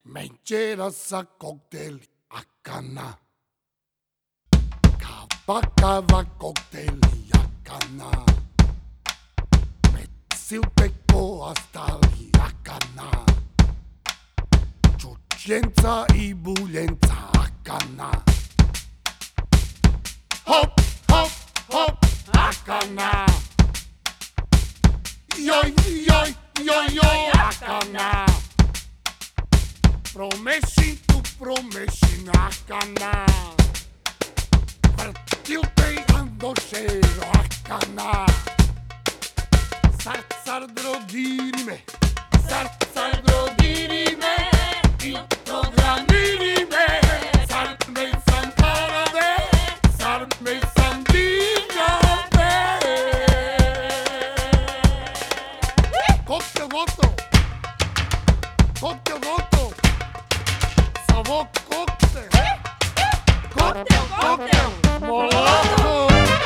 Menčera sa kokteli akana. Kava kokteli akana. Silteko astali akana. Čučjenca i buljenca akana. Hop, hop, hop, akana. Joj, joj, joj, joj, akana. Promešin tu promešin akana. Vrtil te andošero akana. Sar drodiri me, sar drodiri me, il programmiri me, sar me sam parade, sar me sam digate. Koktel gotov, koktel gotov, samo koktel, koktel, koktel, molotov.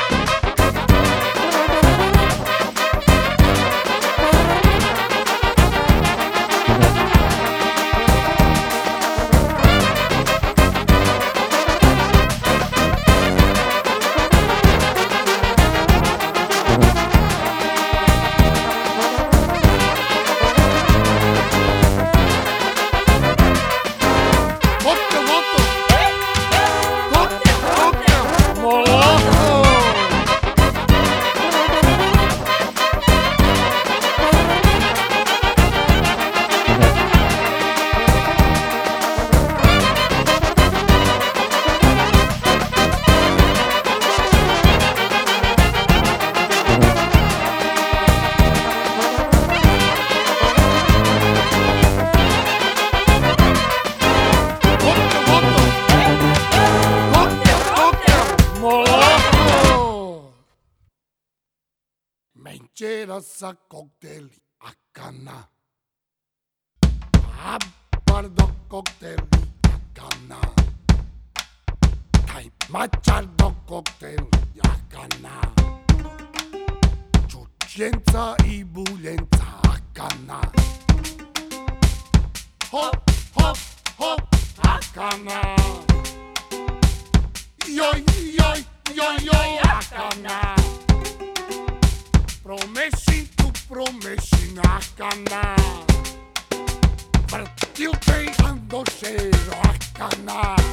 Menčera sa kokteli akana. Pardon, kokteli akana. Kaj mačardo kokteli akana. Čučjenca i buljenca akana. Hop, hop, hop, akana. Joj, joj, joj, joj, akana. Promešin tu promešin akana. Vrtil te andošero akana.